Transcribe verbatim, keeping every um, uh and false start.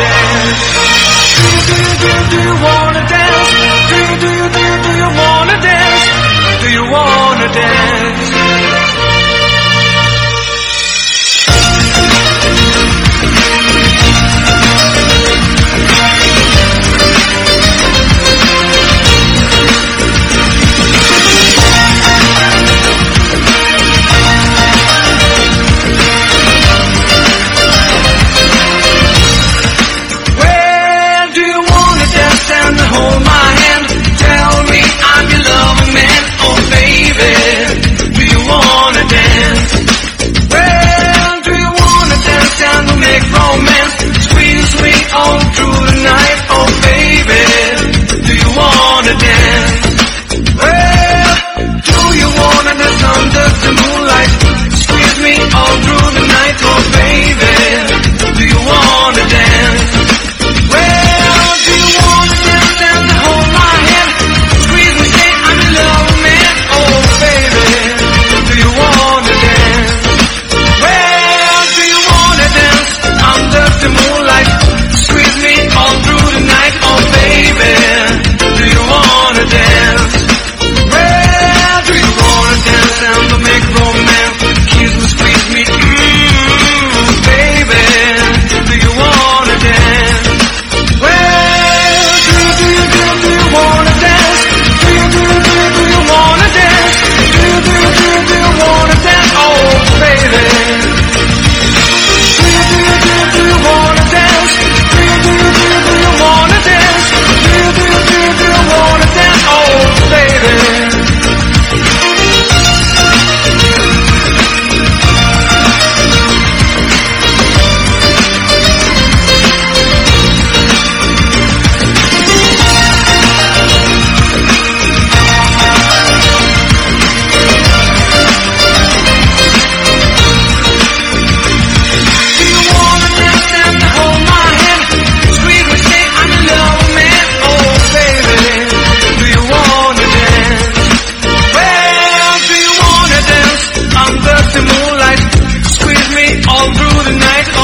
dance? Do you, do you, do you, do you wanna dance? Do you, do you, do you, do you wanna dance? Do you wanna dance? Hold my hand, tell me I'm your loving man. Oh baby, do you wanna dance? Well, do you wanna dance down to make romance? Squeeze me all through the night. Oh baby, do you wanna dance? Well, do you wanna dance under the moonlight? Squeeze me all through the night. Oh baby, do you wanna dance? Well, do you wanna dance down to hold my hand? Squeeze me, say I'm in love, man. Oh baby, do you wanna dance? Well, do you wanna dance under the moonlight? Squeeze me all through the night. Oh baby, do you wanna dance? Well, do you wanna dance down to make romance? Kiss me, squeeze me, mmm, baby, do you wanna dance? Well, do you, do you, do you, do you wanna dance? Do you, do you, do you, do you wanna dance? Do you, do you, do you, do you wanna dance? Oh, baby. Do you, do you, do you, do you wanna dance? Do you, do you, do you, do you wanna dance? Do you, do you, do you, do you wanna dance? Oh, baby. All through the night.